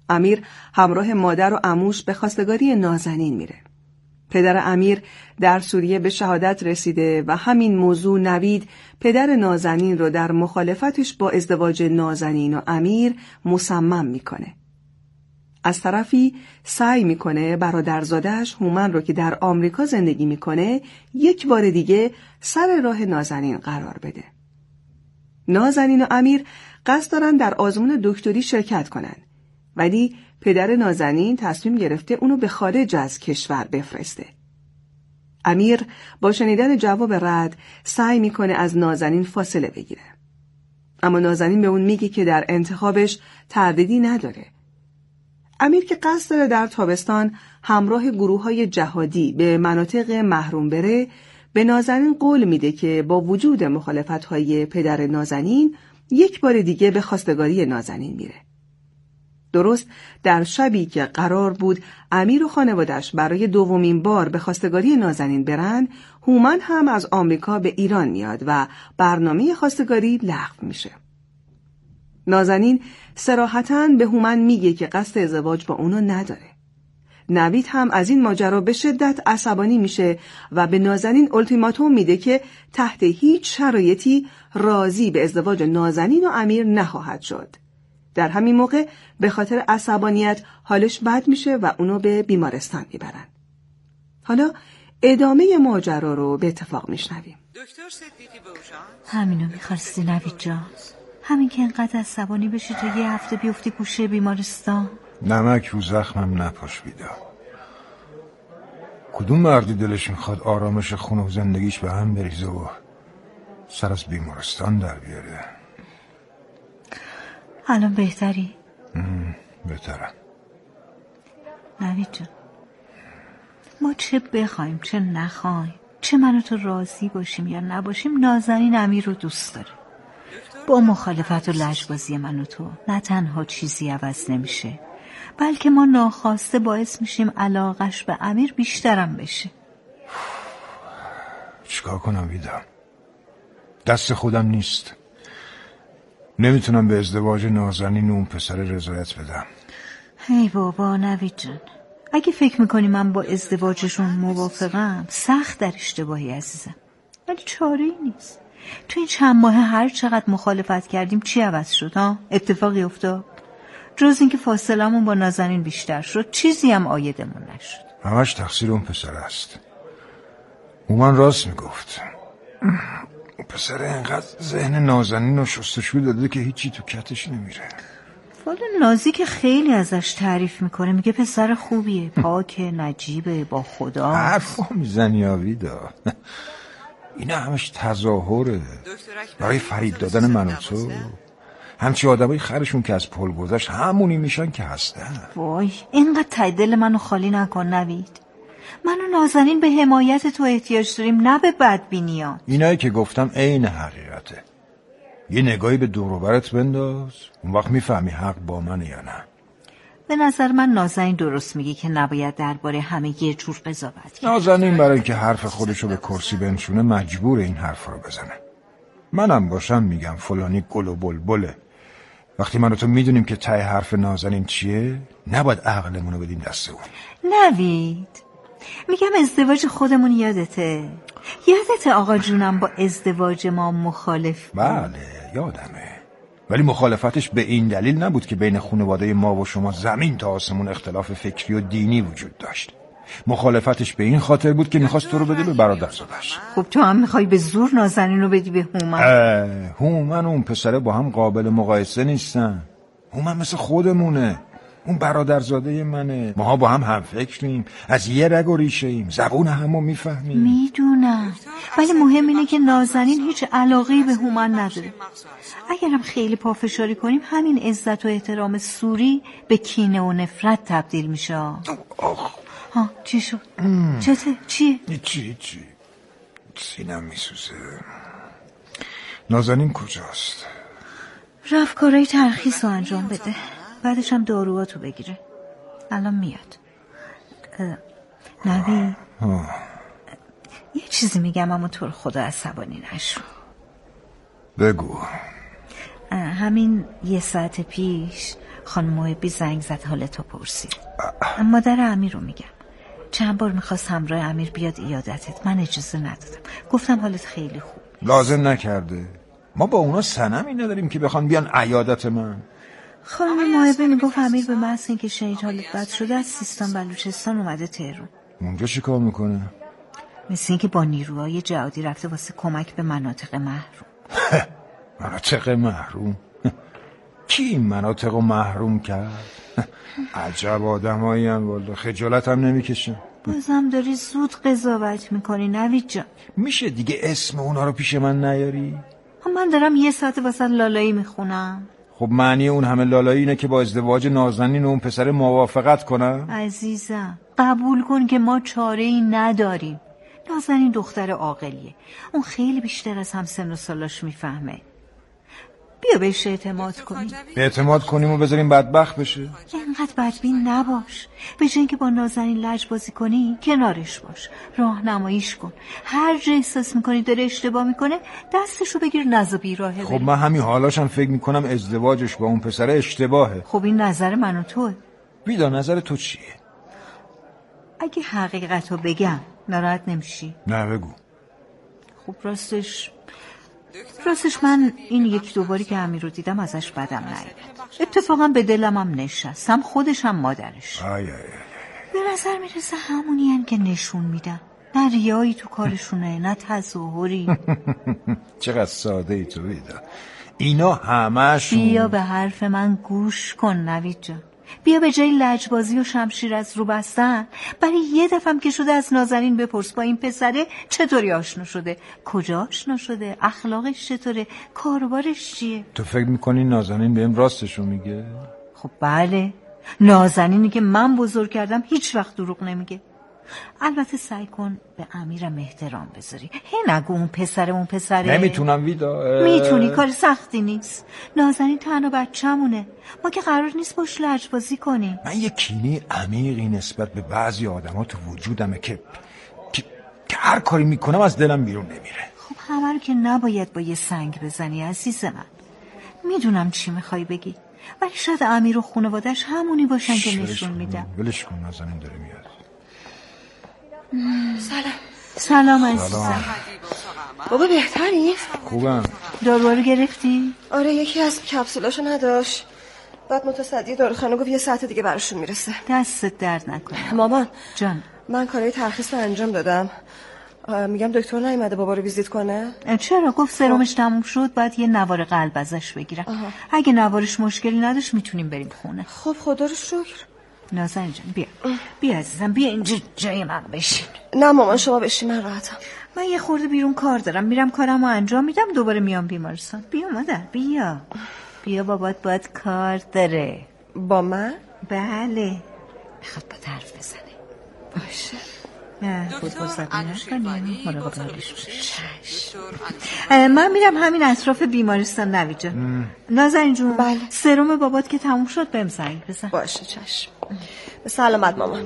امیر همراه مادر و عموش به خواستگاری نازنین میره. پدر امیر در سوریه به شهادت رسیده و همین موضوع نوید پدر نازنین رو در مخالفتش با ازدواج نازنین و امیر مصمم میکنه. از طرفی سعی میکنه برادرزاده‌اش هومن رو که در آمریکا زندگی میکنه یک بار دیگه سر راه نازنین قرار بده. نازنین و امیر قصد دارن در آزمون دکتری شرکت کنن، ولی پدر نازنین تصمیم گرفته اونو به خارج از کشور بفرسته. امیر با شنیدن جواب رد سعی میکنه از نازنین فاصله بگیره. اما نازنین به اون میگه که در انتخابش تردیدی نداره. امیر که قصد داره در تابستان همراه گروه‌های جهادی به مناطق محروم بره، به نازنین قول میده که با وجود مخالفت‌های پدر نازنین یک بار دیگه به خواستگاری نازنین میره. درست در شبی که قرار بود امیر و خانواده‌اش برای دومین بار به خواستگاری نازنین برن، هومن هم از آمریکا به ایران میاد و برنامه خواستگاری لغو میشه. نازنین صراحتاً به هومن میگه که قصد ازدواج با اونو نداره. نوید هم از این ماجرا به شدت عصبانی میشه و به نازنین التیماتوم میده که تحت هیچ شرایطی راضی به ازدواج نازنین و امیر نخواهد شد. در همین موقع به خاطر عصبانیت حالش بد میشه و اونو به بیمارستان میبرن. حالا ادامه ماجرا رو به اتفاق میشنویم. همینو میخواستی نوید جان؟ همین که اینقدر عصبانی بشی تا یه هفته بیفتی گوشه بیمارستان؟ نمک رو زخمم نپاشیده. کدوم مردی دلش میخواد آرامش خونه و زندگیش به هم بریزه و سر از بیمارستان در بیاره؟ الان بهتری؟ بهترم. نوید جان، ما چه بخوایم چه نخوایم، چه من و تو راضی باشیم یا نباشیم، نازنین امیر رو دوست داره. با مخالفت و لجبازی من و تو نه تنها چیزی عوض نمیشه، بلکه ما ناخواسته باعث میشیم علاقش به امیر بیشترم بشه. چیکار کنم ویدا؟ دست خودم نیست. نمیتونم به ازدواج نازنین و اون پسر رضایت بدم. ای بابا نوید جان، اگه فکر میکنی من با ازدواجشون موافقم، سخت در اشتباهی عزیزم. ولی چاره‌ای نیست. تو این چند ماه هر چقدر مخالفت کردیم چی عوض شد ها؟ اتفاقی افتاد؟ جز اینکه فاصلمون با نازنین بیشتر شد، چیزی هم عایدمون نشد. همش تقصیر اون پسر است. هومن راست میگفت. اون پسر اینقدر ذهن نازنین رو شستشو داده که هیچی تو کتش نمیره. والا نازی که خیلی ازش تعریف میکنه، میگه پسر خوبیه، پاکه، نجیبه، با خدا. حرفا میزنی آویدا. اینا همش تظاهره برای فریب دادن من و تو. همچی آدمای خرشون که از پل گذشت همونی میشن که هستن. وای اینقدر ته دل منو خالی نکن نوید. من و نازنین به حمایت تو احتیاج داریم، نه به بدبینیات. اینایی که گفتم عین حقیقته. یه نگاهی به دور و برت بنداز، اون وقت میفهمی حق با منه یا نه. به نظر من نازنین درست میگه که نباید درباره همه یه جور قضاوت کرد. نازنین برای اینکه حرف خودشو به کرسی بنشونه مجبور این حرف رو بزنه. منم باشم میگم فلانی گل و بلبله. وقتی من و تو میدونیم که ته حرف نازنین چیه، نباید عقلمونو بدیم دست اون. نوید میگم ازدواج خودمون یادته آقا جونم با ازدواج ما مخالف بود؟ بله یادمه، ولی مخالفتش به این دلیل نبود که بین خانواده ما و شما زمین تا آسمون اختلاف فکری و دینی وجود داشت. مخالفتش به این خاطر بود که میخواست تو رو بده به برادرزادش. خب تو هم میخوای به زور نازنین رو بدی به هومن؟ هومن و اون پسره با هم قابل مقایسه نیستن. هومن مثل خودمونه، اون برادرزاده منه. ماها با هم فکریم، از یه رگ و ریشه ایم، زبون همو میفهمیم. میدونم، ولی مهم اینه که نازنین هیچ علاقه‌ای به هومن نداره. اگرم خیلی پافشاری کنیم همین عزت و احترام سوری به کینه و نفرت تبدیل میشه. ها چی شد؟ چته؟ چیه؟ چی سینم میسوزه. نازنین کجاست؟ رفت کارهای ترخیص رو انجام بده، بعدش هم داروهاتو بگیره. الان میاد. نوید یه چیزی میگم اما تو رو خدا عصبانی نشو. بگو. همین یه ساعت پیش خانم محبی زنگ زد حالتو پرسید. مادر امیر رو میگم. چند بار میخواست همراه امیر بیاد عیادتت، من اجازه ندادم. گفتم حالت خیلی خوب. لازم نکرده. ما با اونا صنمی نداریم که بخوان بیان عیادت من. خانم محبی میگفت امیر به محض اینکه شنید حالت بد شده از سیستان بلوچستان اومده تهران. اونجا چی کار میکنه؟ مثل اینکه با نیروهای جهادی رفته واسه کمک به مناطق محروم. مناطق محروم؟ کی این مناطق رو محروم کرد؟ عجب آدمایی هم والله، خجالت هم نمیکشن. بازم داری زود قضاوت میکنی نوید جان. میشه دیگه اسم اونا رو پیش من نیاری؟ من دارم 1 ساعت واسه لالایی میخونم. خب معنی اون همه لالایی اینه که با ازدواج نازنین و اون پسر موافقت کنم؟ عزیزم قبول کن که ما چاره‌ای نداریم. نازنین دختر عاقلیه، اون خیلی بیشتر از هم سن و سالاش میفهمه. بیا بهش اعتماد کنیم. اعتماد کنیم و بذاریم بدبخت بشه؟ اینقدر بدبین نباش. به جای اینکه با نازنین لج بازی کنی کنارش باش، راهنماییش کن. هر جا احساس میکنی داره اشتباه میکنه دستشو بگیر نزا بیراهه خب بریم. من همین حالاشم فکر میکنم ازدواجش با اون پسر اشتباهه. خب این نظر من و توه. بیدا نظر تو چیه؟ اگه حقیقتو بگم ناراحت نمیشی؟ نه بگو. خب راستش من این 1-2 باری که امیر رو دیدم ازش بدم نیامد. اتفاقا به دلم هم نشست، هم خودش هم مادرش. به نظر میرسه همونی که نشون میدن، نه ریایی تو کارشونه نه تظاهری. چقدر ساده ای تو بیدا. اینا همشون. بیا به حرف من گوش کن نوید جان. بیا به جای لجبازی و شمشیر از رو بستن برای 1 دفعه که شده از نازنین بپرس با این پسره چطوری آشنا شده، کجا آشنا شده، اخلاقش چطوره، کاربارش چیه. تو فکر میکنی نازنین بهم راستشو میگه؟ خب بله، نازنینی که من بزرگ کردم هیچ وقت دروغ نمیگه. البته سعی کن به امیرم احترام بذاری. نگو اون پسره. نمیتونم ویدا. میتونی، کار سختی نیست. نازنین تنها بچه‌مونه، ما که قرار نیست باش لجبازی کنیم. من یه کینه عمیقی نسبت به بعضی آدما تو وجودمه که هر کاری میکنم از دلم بیرون نمیره. خب همه رو که نباید با یه سنگ بزنی عزیز من. میدونم چی میخوای بگی، ولی شاید امیر و خانواده‌اش همونی باشن که نشون میدم. ولش کن، نازنین داره میاد. سلام عزیزم. بابا بهتری؟ خوبم. دارو رو گرفتی؟ آره یکی از کپسولاشو نداشت. بعد متصدی داروخانه گفت 1 ساعت دیگه براشون میرسه. دستت درد نکنه. مامان جان من کارهای ترخیص رو انجام دادم. میگم دکتر نیومده بابا رو ویزیت کنه؟ چرا؟ گفت سرمش تموم شد بعد یه نوار قلب ازش بگیرم. اگه نوارش مشکلی نداشت میتونیم بریم خونه. خب خدا رو شکر. نازنین جان بیا عزیزم، بیا اینجا جای من بشین. نه مامان شما بشین، من راحتم. من یه خورده بیرون کار دارم، میرم کارمو انجام میدم دوباره میام بیمارستان. بیا مادر بیا بابات باید کار داره. با من؟ بله، میخواد با حرف بزنه. باشه. خود بازدبی نکنیم، مراقب حالش باشه. من میرم همین اطراف بیمارستان نوید جان. نازنین جون بله. سرم بابات که تموم شد بهم زنگ بزن. باشه چشم. به سلامت مامان.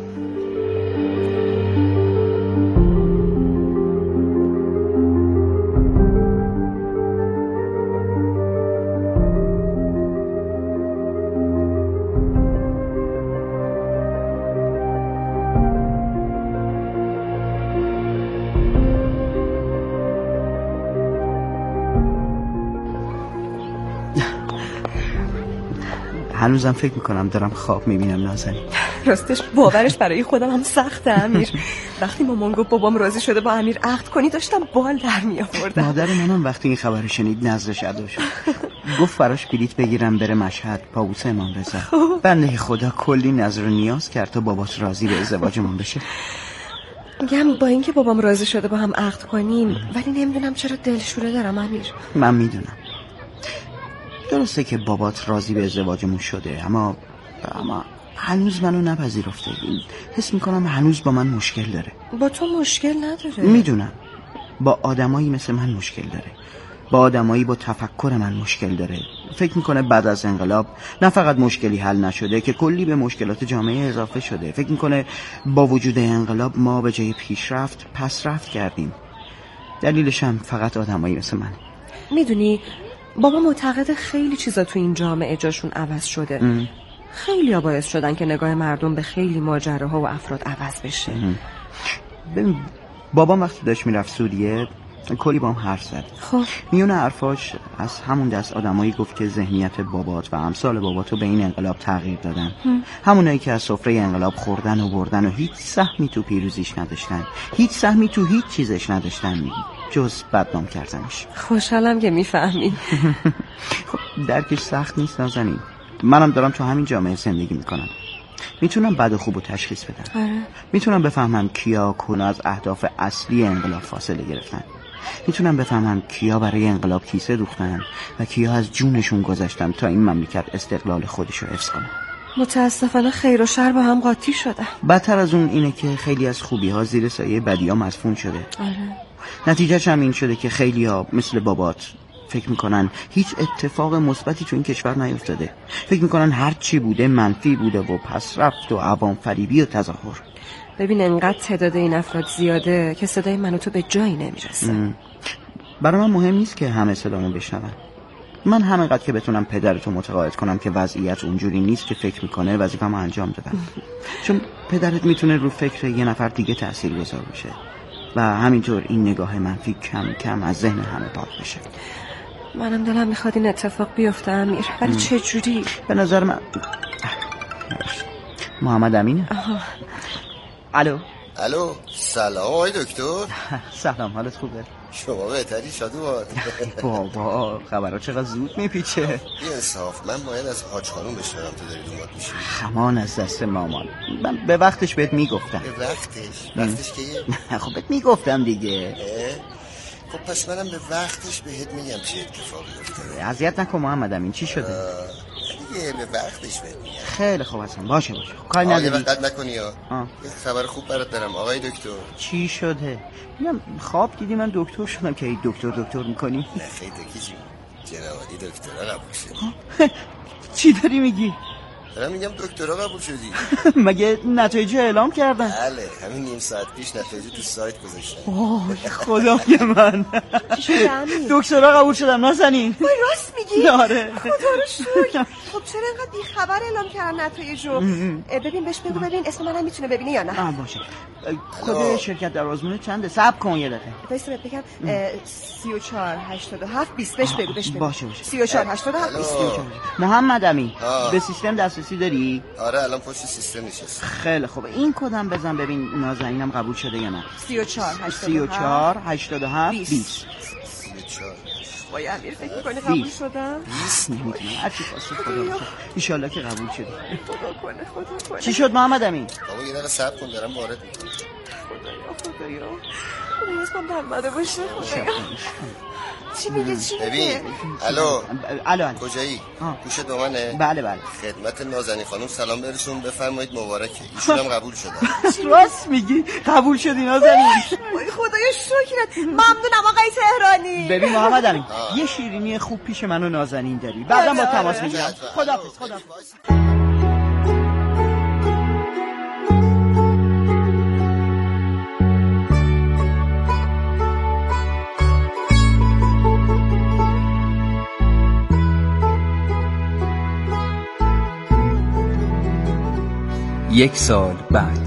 هنوزم فکر میکنم دارم خواب میبینم نازنین. راستش باورش برای خودم هم سخته امیر. وقتی مامان گفت بابام راضی شده با امیر عقد کنی داشتم بال در میآوردم. مادر منم وقتی این خبر شنید نظرش ادا شد. گفت براش بلیط بگیرم بره مشهد پابوس امام رضا. بنده خدا کلی نظر و نیاز کرد تا بابات راضی به ازدواجمون بشه. میگم با اینکه بابام راضی شده با هم عقد کنیم ولی نمیدونم چرا دلشوره دارم امیر. من میدونم. درسته که بابات راضی به ازدواجمون شده اما هنوز منو نپذیرفته. حس میکنم هنوز با من مشکل داره. با تو مشکل نداره. میدونم با آدمایی مثل من مشکل داره، با آدمایی با تفکر من مشکل داره. فکر میکنه بعد از انقلاب نه فقط مشکلی حل نشده که کلی به مشکلات جامعه اضافه شده. فکر میکنه با وجود انقلاب ما به جای پیشرفت پسرفت کردیم. دلیلش هم فقط آدمایی مثل منه. میدونی بابا معتقد خیلی چیزا تو این جامعه جاشون عوض شده. خیلی باعث شدن که نگاه مردم به خیلی ماجراها و افراد عوض بشه. ببین بابام وقتی داشت میرفت سوریه کلی با هم حرف زد. خب میونه حرفاش از همون دست آدمایی گفت که ذهنیت بابات و امثال باباتو به این انقلاب تغییر دادن. همونایی که از سفره انقلاب خوردن و بردن و هیچ سهمی تو پیروزیش نداشتن، هیچ سهمی تو هیچ چیزش نداشتن جز بدنام کردنش. خوشحالم که میفهمی. خب درکش سخت نیست نازنین. منم دارم تو همین جامعه زندگی میکنم. میتونم بد و خوب رو تشخیص بدم. آره. میتونم بفهمم کیا کنا از اهداف اصلی انقلاب فاصله گرفتن. میتونم بفهمم کیا برای انقلاب کیسه دوختن و کیا از جونشون گذاشتن تا این مملکت استقلال خودشو حفظ کنه. متاسفانه خیر و شر با هم قاطی شدن. بدتر از اون اینه که خیلی از خوبی ها زیر سایه بدی ها مدفون شده. آره. نتیجهش هم این شده که خیلی ها مثل بابات فکر میکنن هیچ اتفاق مثبتی تو این کشور نیفتاده. فکر میکنن هر چی بوده منفی بوده و پس رفت و عوام فریبی و تظاهر. ببین انقدر تعداد این افراد زیاده که صدای من و تو به جایی نمیرسه. برای من مهم نیست که همه صدامو بشنون. من همینقدر که بتونم پدرتو متقاعد کنم که وضعیت اونجوری نیست که فکر میکنه وظیفه‌مو انجام دادم. چون پدرت میتونه رو فکر یه نفر دیگه تاثیرگذار بشه و همینطور این نگاه منفی کم کم از ذهن همه پاک بشه. منم دلم میخواد این اتفاق بیفته امیر، ولی چه جوری؟ به نظر من محمد امینه. الو سلام آقای دکتر. سلام، حالت خوبه؟ شما بهتری شادو باد. بابا خبرها چقدر زود میپیچه. بی انصاف، من باید از حاج خانوم بشنوم تو داری دومات میشی. همان از دست مامان. من به وقتش بهت میگفتم. به وقتش که خب بهت میگفتم دیگه. خب پس منم به وقتش بهت میگم چه اتفاقی افتاده. اذیت نکن محمد امین، چی شده؟ دیگه به وقتش بهت میگم. خیلی خوب هستم. باشه کاری نداری. وقت نکنی ها. یه خبر خوب برات دارم آقای دکتر. چی شده؟ میگم خواب دیدی من دکتر شدم که ای دکتر میکنی؟ نه خیلی دکیجی جنابالی دکترا قبول شدی. چی داری میگی؟ دارم میگم دکترا قبول شدی. مگه نتایج اعلام کردن؟ بله همین نیم ساعت پیش نتایج تو سایت گذاشتن. اوه خدای من. چی شده امیر؟ دکترا قبول شدن نازنین. وای راست میگی؟ آره. خدا رو شکر. خب چرا اینقدر بیخبر اعلام کردن نتایجو؟ ببین بهش بگو ببین اسم منم میتونه ببینه یا نه. باشه. کد شرکت در آزمون چنده؟ صبر کن یه دقیقه. وایسا بهت بگم 3487 20 بهش بگو. باشه 3487 20. محمد امین به سیستم دسترسی داری؟ آره الان پشت سیستم نشستم. خیلی خوبه. این کدم بزن ببین نازنینم قبول شده یا نه. 3487 20. وای امیر فکر می‌کنی قبول شدم؟ 20 نمیدونم هرچی خواست خدا باشه. ان که قبول شدی. خدا کنه. چی شد محمد امین؟ بابا یه دقیقه صبر کن دارم وارد میکنم. خدایا اسمم در اومده باشه. چی میگه؟ ببین الو کجایی؟ گوشت با منه؟ بله خدمت نازنین خانم سلام برسون بفرمایید مبارکه ایشون هم قبول شدن. راست میگی؟ قبول شدی نازنین؟ وای خدایا شکرت. ممنونم آقای تهرانی. ببین محمد امین یه شیرینی خوب پیش من و نازنین داری، بعدم با تماس میگیرم. خداحافظ. یک سال بعد.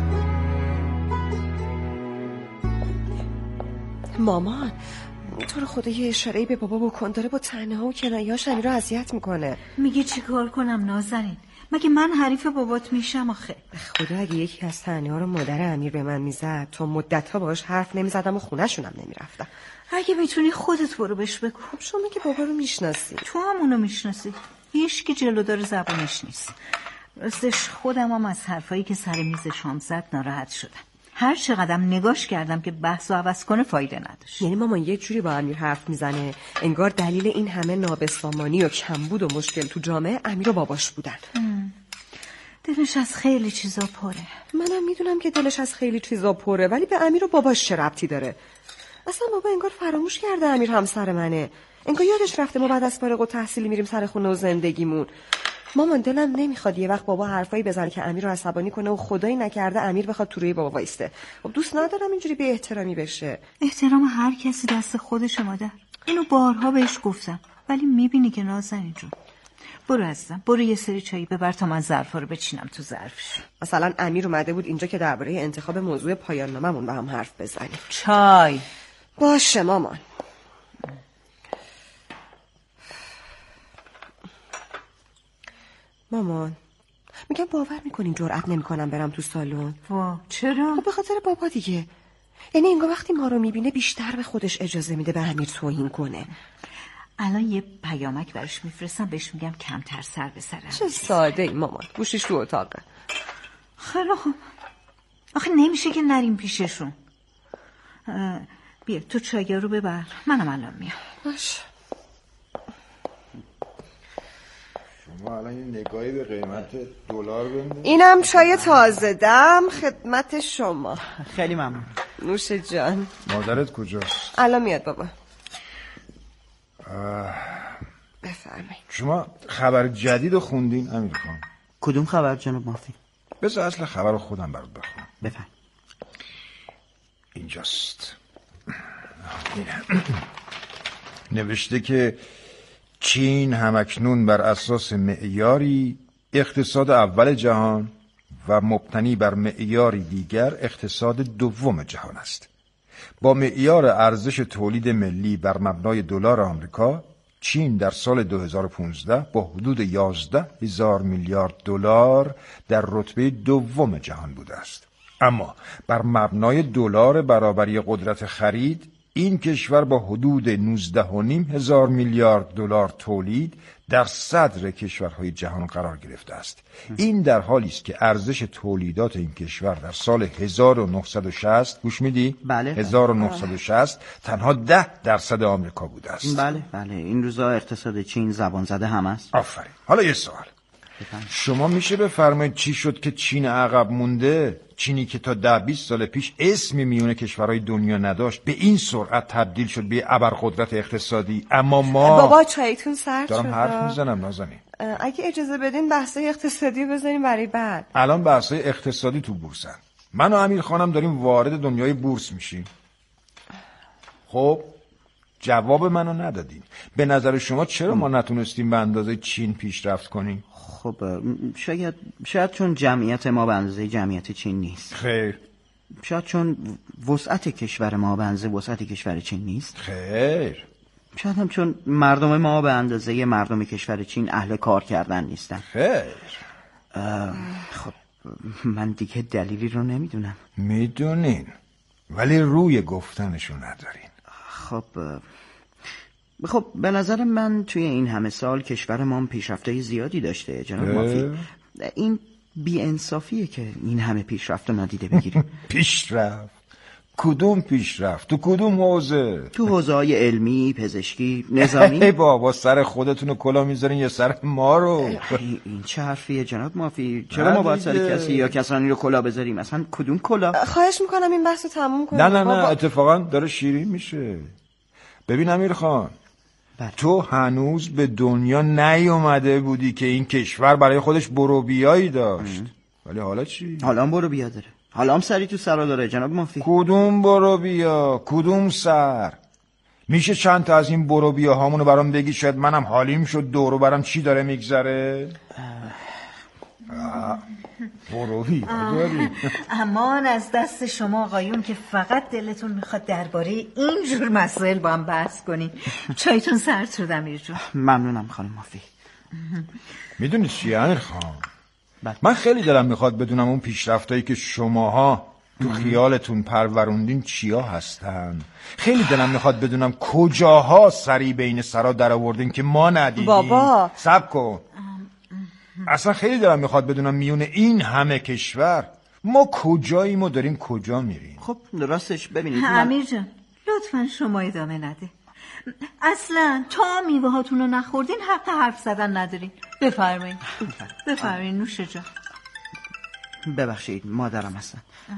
مامان تو رو خدا یه اشاره‌ای به بابا بکن، داره با طعنه‌ها و کنایه‌هاش امیر رو اذیت میکنه. میگه چیکار کنم نازنین؟ مگه من حریف بابات میشم آخه؟ خدا اگه یکی از طعنه‌ها رو مادر امیر به من میزد تا مدت‌ها باهاش حرف نمیزدم و خونه‌شونم نمیرفتم. اگه میتونی خودت برو بهش بگو. شما که بابا رو میشناسی. تو هم اونو میشناسی. هیچ کی جلودار زبونش نیست. راستش خودم هم از حرفایی که سر میز شام زد ناراحت شدم. هر چقدرم نگاش کردم که بحثو عوض کنه فایده نداشت. یعنی مامان یه جوری با امیر حرف میزنه انگار دلیل این همه نابسامانی و کمبود و مشکل تو جامعه امیر و باباش بودن. دلش از خیلی چیزا پره. منم میدونم که دلش از خیلی چیزا پره، ولی به امیر و باباش چه ربطی داره؟ اصلا بابا انگار فراموش کرده امیر همسر منه. انگار یادش رفته ما بعد از فارغ التحصیلی میریم سر خونه و زندگیمون. مامان دلم نمیخواد یه وقت بابا حرفایی بزنه که امیر رو عصبانی کنه و خدایی نکرده امیر بخواد تو روی بابا وایسته. خب دوست ندارم اینجوری بی احترامی بشه. احترام هر کسی دست خودشه مادر. اینو بارها بهش گفتم، ولی میبینی که نازنین جون برو عزیزم، برو یه سری چایی ببر تا من ظرفا رو بچینم تو ظرفش. مثلا امیر اومده بود اینجا که درباره انتخاب موضوع پایان ناممون با هم حرف بزنیم. چای. باشه مامان. مامان میگم باور میکنین جرئت نمیکنم برم تو سالن. وا چرا؟ خب به خاطر بابا دیگه. یعنی انگار وقتی ما رو میبینه بیشتر به خودش اجازه میده به امیر توهین کنه. الان یه پیامک براش میفرستم، بهش میگم کمتر سر به سرم. چه ساده ای مامان، گوشیش تو اتاقه. خیلی خوب. آخه نمیشه که نریم پیششون. بیا تو چایی رو ببر، منم الان میام. باشه. شما الان یه نگاهی به قیمت دلار بندازید. اینم چای تازه دم خدمت شما. خیلی ممنون. نوش جان. مادرت کجاست؟ الان میاد بابا. بفرمایید. شما خبر جدید رو خوندین امیر خان؟ کدوم خبر جناب مافی؟ بذار اصل خبر رو خودم برات بخونم. بفرم. اینجاست. نوشته که چین همکنون بر اساس معیاری اقتصاد اول جهان و مبتنی بر معیاری دیگر اقتصاد دوم جهان است. با معیار ارزش تولید ملی بر مبنای دلار آمریکا، چین در سال 2015 با حدود 11,000 میلیارد دلار در رتبه دوم جهان بوده است. اما بر مبنای دلار برابری قدرت خرید، این کشور با حدود 19,500 میلیارد دلار تولید در صدر کشورهای جهان قرار گرفته است. این در حالی است که ارزش تولیدات این کشور در سال 1960 گوش میدی؟ بله. 1960 تنها 10% آمریکا بوده است. بله بله، این روزا اقتصاد چین زبان زده هم است. آفرین. حالا یه سوال. شما میشه بفرمایید چی شد که چین عقب مونده؟ چینی که تا 10-20 سال پیش اسمی میونه کشورهای دنیا نداشت به این سرعت تبدیل شد به ابرقدرت اقتصادی. اما ما بابا چایتون سرد شد. دارم حرف میزنم نازنین. اگه اجازه بدین بحثای اقتصادی بذاریم برای بعد. الان بحثای اقتصادی تو بورسن. من و امیر خانم داریم وارد دنیای بورس میشیم. خب جواب منو ندادین. به نظر شما چرا ما نتونستیم به اندازه چین پیشرفت کنیم؟ خب شاید چون جمعیت ما به اندازه جمعیت چین نیست. خیر. شاید چون وسعت کشور ما به اندازه وسعت کشور چین نیست. خیر. شاید هم چون مردم ما به اندازه مردم کشور چین اهل کار کردن نیستن. خیر. خب من دیگه دلیلی رو نمیدونم. میدونین ولی روی گفتنشو ندارین. خب به نظر من توی این همه سال کشور ما پیشرفت‌های زیادی داشته جناب مافی. این بی‌انصافیه که این همه پیشرفت رو نادیده بگیریم. پیشرفت؟ کدوم پیشرفت؟ تو کدوم حوزه؟ تو حوزه‌های علمی، پزشکی، نظامی. ای بابا سر خودتونو کلا میذارین یا سر ما رو؟ این چه حرفیه جناب مافی؟ چرا ما باید سر کسی یا کسانی رو کلا بذاریم؟ اصلا کدوم کلا؟ خواهش میکنم این بحثو تموم کنیم. نه اتفاقا داره شیرین میشه. ببین امیر خان، تو هنوز به دنیا نیومده بودی که این کشور برای خودش بروبیایی داشت. ولی حالا چی؟ حالا هم بروبیا داره. حالا هم سری تو سرا داره جناب مافی. کدوم بروبیا؟ کدوم سر؟ میشه چند تا از این بروبیا هامونو برام بگی؟ شاید منم حالیم شد دورو برام چی داره میگذره؟ بروبیا داری؟ امان از دست شما آقایون که فقط دلتون میخواد درباره این جور مسائل با هم بحث کنین. چایتون سرد شد امیر جون. ممنونم خانم مافی. میدونی چیه امیر خان؟ من خیلی دلم میخواد بدونم اون پیشرفتایی که شماها تو خیالتون پروروندین چیا هستن. خیلی دلم میخواد بدونم کجاها سری بین سرا در آوردین که ما ندیدیم. بابا صبر کن. اصلا خیلی دلم میخواد بدونم میونه این همه کشور ما کجاییم و داریم کجا میریم. خب راستش ببینید امیر جان لطفا شما ادامه نده. اصلا تا میوه هاتون رو نخوردین حق حرف زدن ندارین. بفرمایید نوش جان. ببخشید مادرم هستن.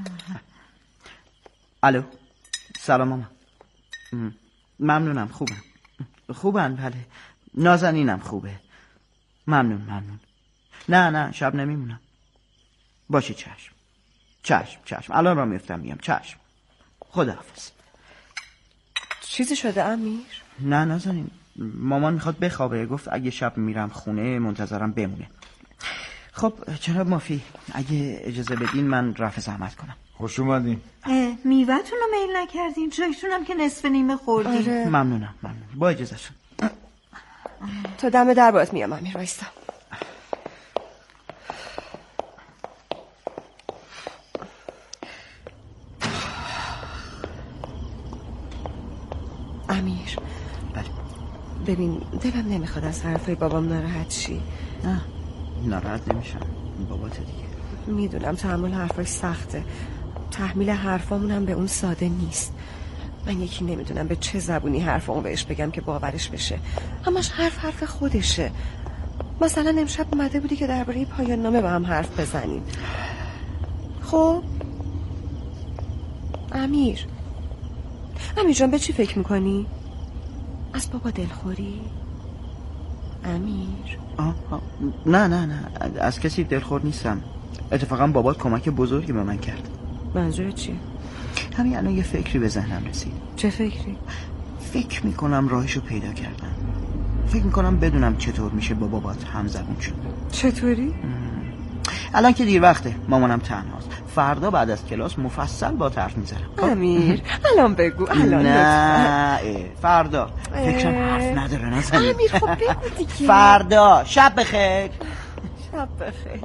الو سلام ماما. ممنونم خوبن بله. نازنینم خوبه. ممنون. نه شب نمیمونم. باشه چشم الان را میفتم میام. چشم خداحافظ. چیزی شده امیر؟ نه نازنین مامان میخواد بخوابه، گفت اگه شب میرم خونه منتظرم بمونه. خب جناب مافی اگه اجازه بدین من رفع زحمت کنم. خوش اومدین. میوه‌تون رو میل نکردین؟ جایتون هم که نصف نیمه خوردین. آره. ممنون با اجازهشون. تا دم در باید میام امیر وایستا. امیر بله. ببین دلم نمیخواد از حرفای بابام ناراحت شی. نه ناراحت نمیشم، بابات دیگه. میدونم تحمل حرفاش سخته، تحمیل حرفامون هم به اون ساده نیست. من یکی نمیدونم به چه زبونی حرفامو بهش بگم که باورش بشه. همش حرف خودشه. مثلا امشب اومده بودی که درباره پایان نامه با هم حرف بزنیم. خب امیر جان به چی فکر میکنی؟ از بابا دلخوری؟ امیر نه از کسی دلخور نیستم. اتفاقا بابات کمک بزرگی به من کرد. منظور چیه؟ همین الان یه فکری به ذهنم رسید. چه فکری؟ فکر میکنم راهشو پیدا کردم. فکر میکنم بدونم چطور میشه با بابات همزبون شد. چطوری؟ الان که دیر وقته، مامانم تنهاست. فردا بعد از کلاس مفصل با حرف میزنم. امیر الان بگو. الان نه فردا. فکرم حرف نداره نزنی. امیر خب بگو دیگه. فردا. شب بخیر. شب بخیر.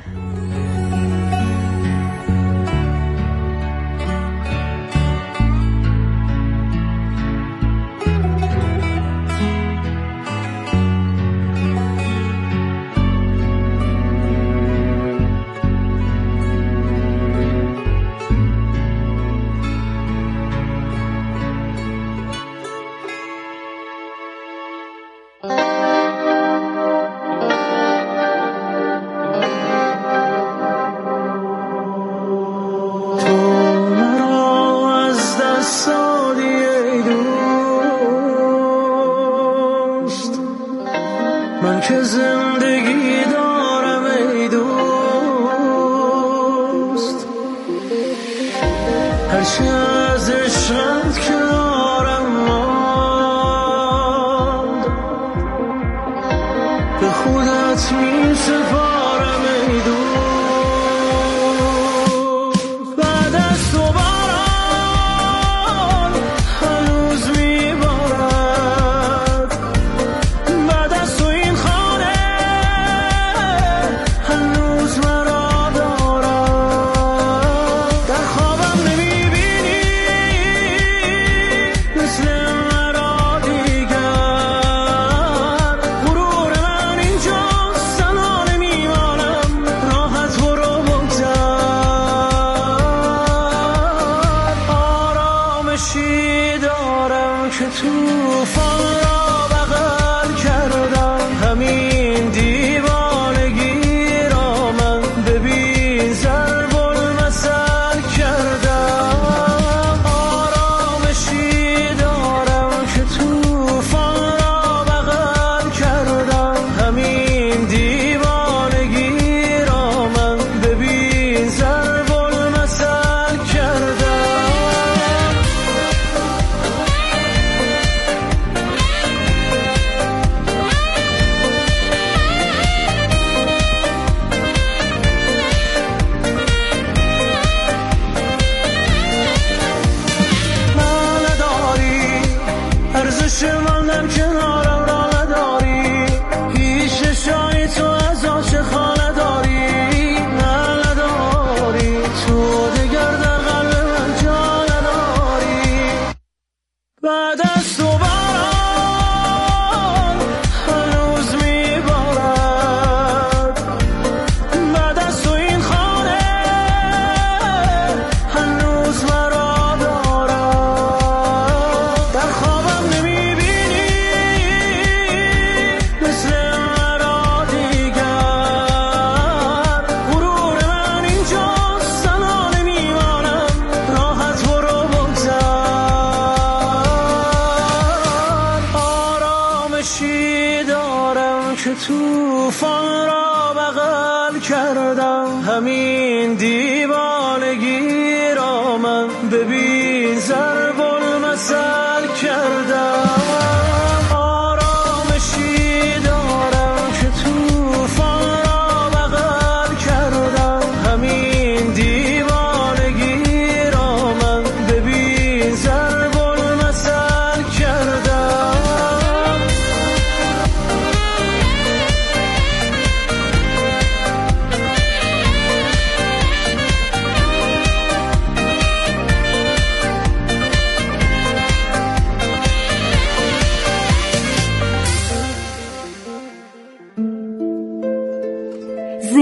که زندگی دارم ای دوست، هرچی از عشقت کنارم ماند، به خودت می سپارم ای دوست. بعد از تو باران هنوز می بارد، بعد از تو این خانه هنوز مرا دارد. در خوابم نمی بینی مثل مرا دیگر، غرور من اینجاست تنها نمیمانم، راحت برو بگذر. آرامشی دارم که توفان را بغل کردم، همین دیوانگی را من ببین ضرب المثل کردم. آرامشی دارم که توفان را بغل کردم، همین دیوانگی را من ببین ضرب المثل کردم. من نداری ارزش ماندن کنارم را نداری، هیچ نشانی تو از عاشق ها نداری. نه نداری تو دیگر در قلب من جا نداری. بعد از تو باران هنوز میبارد، بعد از تو این خانه هنوز مرا دارد. در خوابم نمیبینی مثل مرا دیگر، غرور من اینجاست تنها نمیمانم، راحت برو بگذر. آرامشی دارم که توفان را بغل کردم، همین دیوانگی را من ببین ضرب المثل کردم.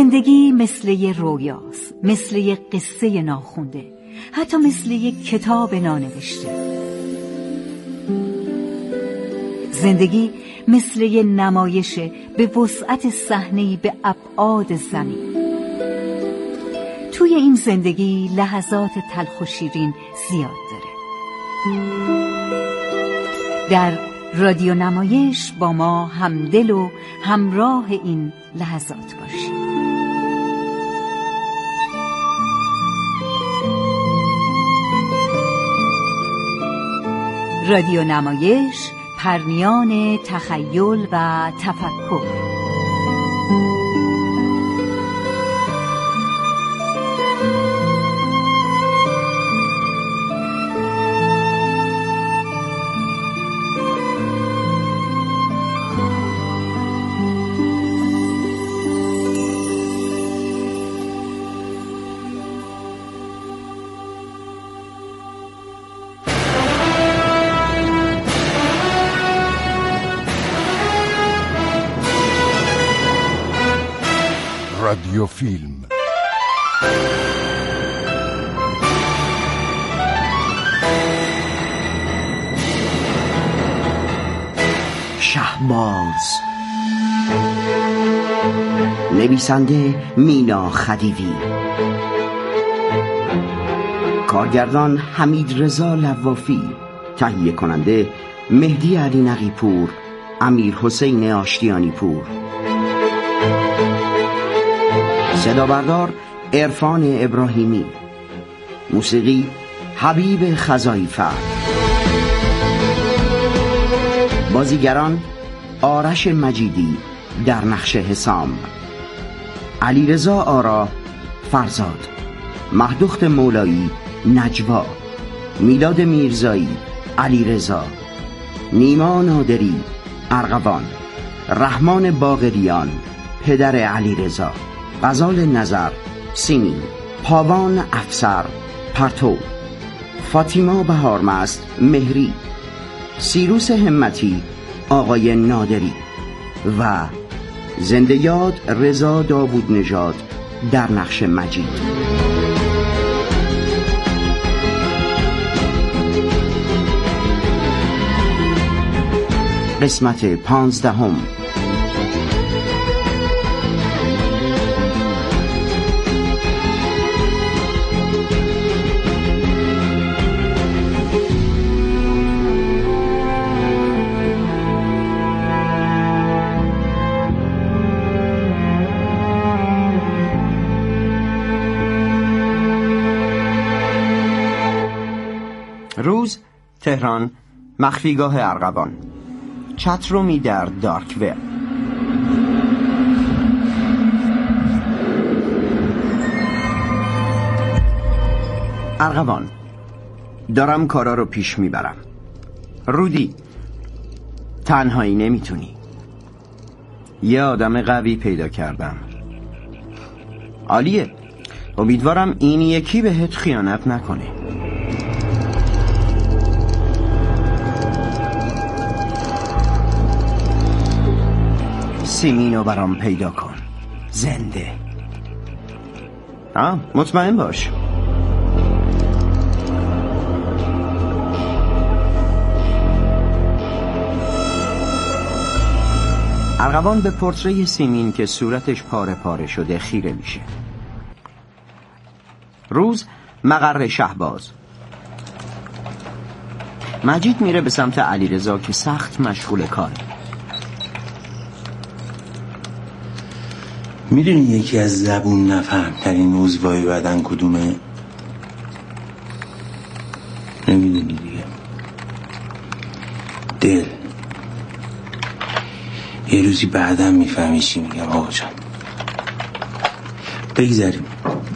زندگی مثل یه رویاست، مثل یه قصه ناخونده، حتی مثل یه کتاب نانوشته. زندگی مثل یه نمایشه به وسعت صحنه‌ای به ابعاد زمین. توی این زندگی لحظات تلخ و شیرین زیاد داره. در رادیو نمایش با ما همدل و همراه این لحظات باشید. رادیو نمایش، پرنیان تخیل و تفکر. رادیو فیلم. شهباز. نویسنده مینا خدیوی، کارگردان حمید رضا لوافی، تهیه کننده مهدی علی نقی پور، امیر حسین آشتیانی پور، صدا بردار عرفان ابراهیمی، موسیقی حبیب خزایی فر، بازیگران آرش مجیدی در نقش حسام، علیرضا آرا فرزاد، مهدوخت مولایی نجوا، میلاد میرزایی علیرضا، نیما نادری ارغوان، رحمان باقریان پدر علیرضا، غزال نظر سیمین، پاوان افسر پرتو، فاطیما بهارمست مهری، سیروس همتی آقای نادری و زنده یاد رضا داوود نژاد در نقش مجید. قسمت 15. روز، تهران، مخفیگاه ارغوان، چترومی در دارک وب. ارغوان. دارم کارا رو پیش میبرم. رودی. تنهایی نمیتونی. یه آدم قوی پیدا کردم. عالیه. امیدوارم این یکی بهت خیانت نکنه. سیمینو برام پیدا کن. زنده. مطمئن باش. ارغوان به پورتری سیمین که صورتش پاره پاره شده خیره میشه. روز، مقر شهباز. مجید میره به سمت علیرضا که سخت مشغول کاره. میدونی یکی از زبون نفهمترین عضوای بدن کدومه؟ نمیدونی دیگه. دل. یه روزی بعدم میفهمی چی میگم آقا جان. بگذاریم.